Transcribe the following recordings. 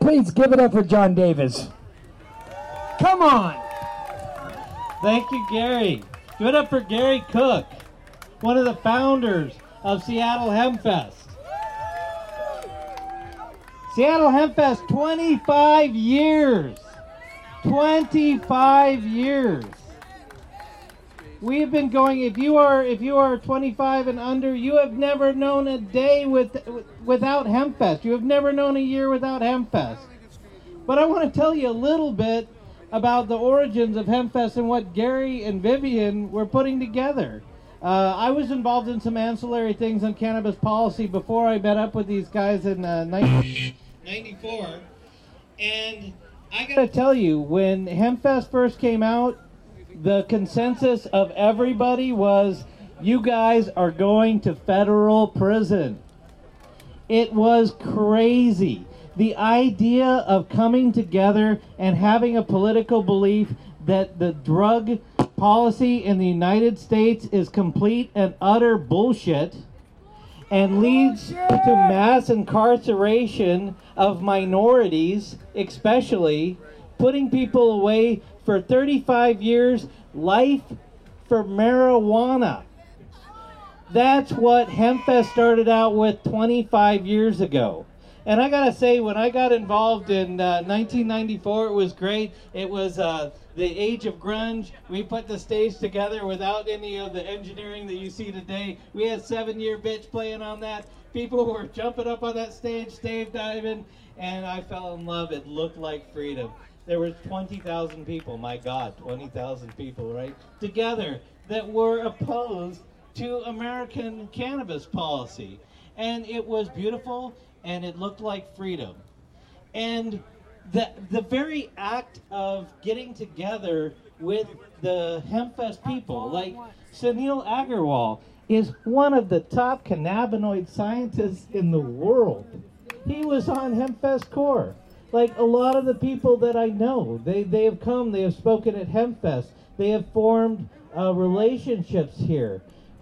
Please give it up for John Davis. Come on. Thank you, Gary. Give it up for Gary Cook, one of the founders of Seattle Hempfest. Seattle Hempfest, 25 years. 25 years. We've been going, if you are 25 and under, you have never known a day without Hempfest. You have never known a year without Hempfest. But I want to tell you a little bit about the origins of Hempfest and what Gary and Vivian were putting together. I was involved in some ancillary things on cannabis policy before I met up with these guys in 1994. And I gotta tell you, when Hempfest first came out, the consensus of everybody was, you guys are going to federal prison. It was crazy. The idea of coming together and having a political belief that the drug policy in the United States is complete and utter bullshit and leads to mass incarceration of minorities, especially, putting people away for 35 years, life for marijuana. That's what Hempfest started out with 25 years ago. And I gotta say, when I got involved in 1994, it was great. It was the age of grunge. We put the stage together without any of the engineering that you see today. We had 7-Year Bitch playing on that. People were jumping up on that stage, stage diving, and I fell in love. It looked like freedom. There were 20,000 people, my God, 20,000 people, right, together that were opposed to American cannabis policy. And it was beautiful, and it looked like freedom. And the very act of getting together with the Hempfest people, like Sunil Agarwal, is one of the top cannabinoid scientists in the world. He was on Hempfest Core. Like a lot of the people that I know, they have come, they have spoken at Hempfest, they have formed relationships here.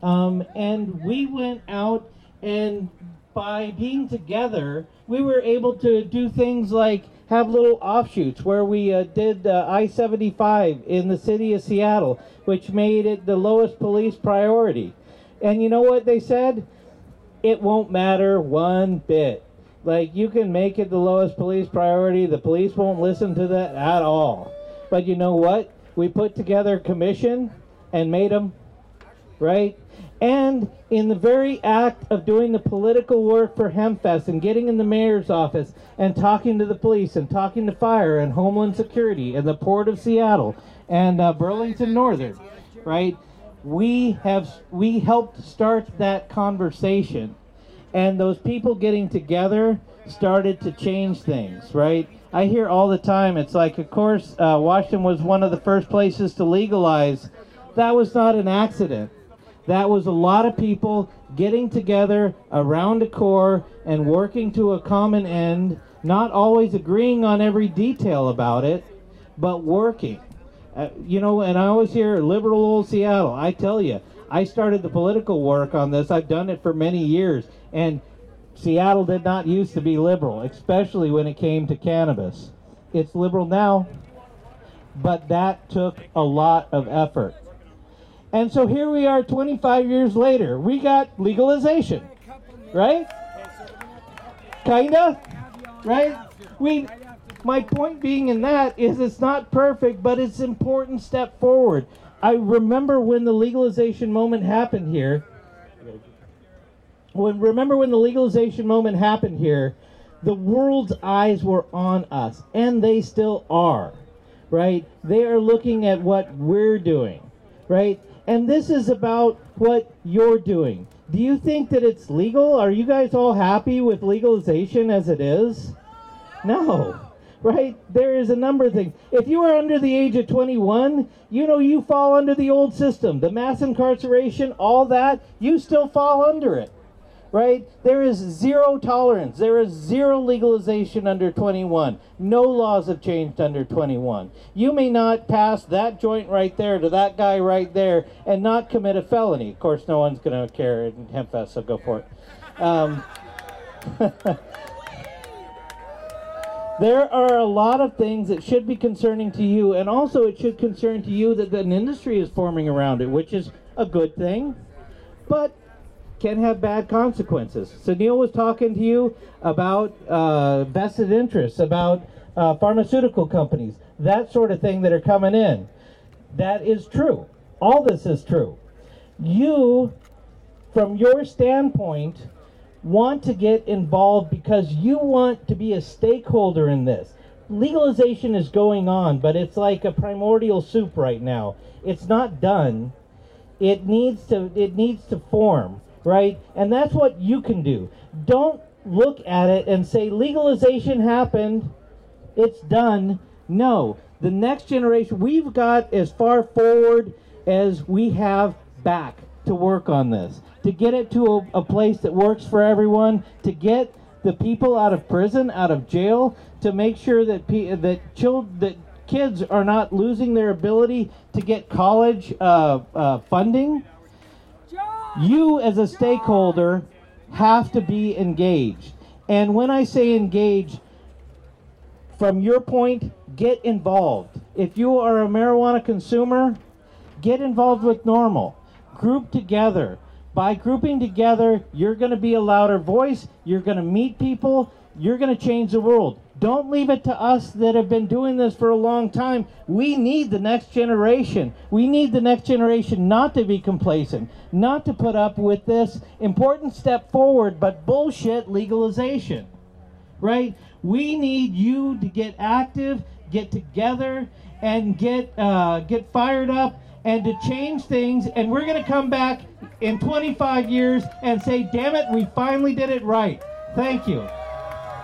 And we went out, and by being together, we were able to do things like have little offshoots where we did I-75 in the city of Seattle, which made it the lowest police priority. And you know what they said? It won't matter one bit. Like, you can make it the lowest police priority, the police won't listen to that at all. But you know what? We put together a commission and made them, right? And in the very act of doing the political work for Hempfest and getting in the mayor's office and talking to the police and talking to fire and Homeland Security and the Port of Seattle and Burlington Northern, right? We helped start that conversation. And those people getting together started to change things, right? I hear all the time, it's like, of course, Washington was one of the first places to legalize. That was not an accident. That was a lot of people getting together around a core and working to a common end, not always agreeing on every detail about it, but working. You know, and I always hear liberal old Seattle. I tell you, I started the political work on this. I've done it for many years. And Seattle did not used to be liberal, especially when it came to cannabis. It's liberal now, but that took a lot of effort. And so here we are 25 years later. We got legalization, right? Kinda, right? My point being in that is it's not perfect, but it's an important step forward. I remember when the legalization moment happened here. Remember when the legalization moment happened here, the world's eyes were on us, and they still are, right? They are looking at what we're doing, right? And this is about what you're doing. Do you think that it's legal? Are you guys all happy with legalization as it is? No, right? There is a number of things. If you are under the age of 21, you know you fall under the old system. The mass incarceration, all that, you still fall under it. Right? There is zero tolerance. There is zero legalization under 21. No laws have changed under 21. You may not pass that joint right there to that guy right there and not commit a felony. Of course, no one's going to care in Hempfest, so go for it. There are a lot of things that should be concerning to you, and also it should concern to you that an industry is forming around it, which is a good thing, but can have bad consequences. So Neil was talking to you about vested interests, about pharmaceutical companies, that sort of thing that are coming in. That is true. All this is true. You, from your standpoint, want to get involved because you want to be a stakeholder in this. Legalization is going on, but it's like a primordial soup right now. It's not done. It needs to form, right? And that's what you can do. Don't look at it and say legalization happened, it's done. No, the next generation, we've got as far forward as we have back to work on this, to get it to a place that works for everyone, to get the people out of prison, out of jail, to make sure that that kids are not losing their ability to get college funding. You as a stakeholder have to be engaged. And when I say engaged, from your point, get involved. If you are a marijuana consumer, get involved with NORML. Group together. By grouping together, you're going to be a louder voice, you're going to meet people, you're going to change the world. Don't leave it to us that have been doing this for a long time. We need the next generation. We need the next generation not to be complacent, not to put up with this important step forward, but bullshit legalization, right? We need you to get active, get together, and get fired up, and to change things, and we're going to come back in 25 years and say, damn it, we finally did it right. Thank you.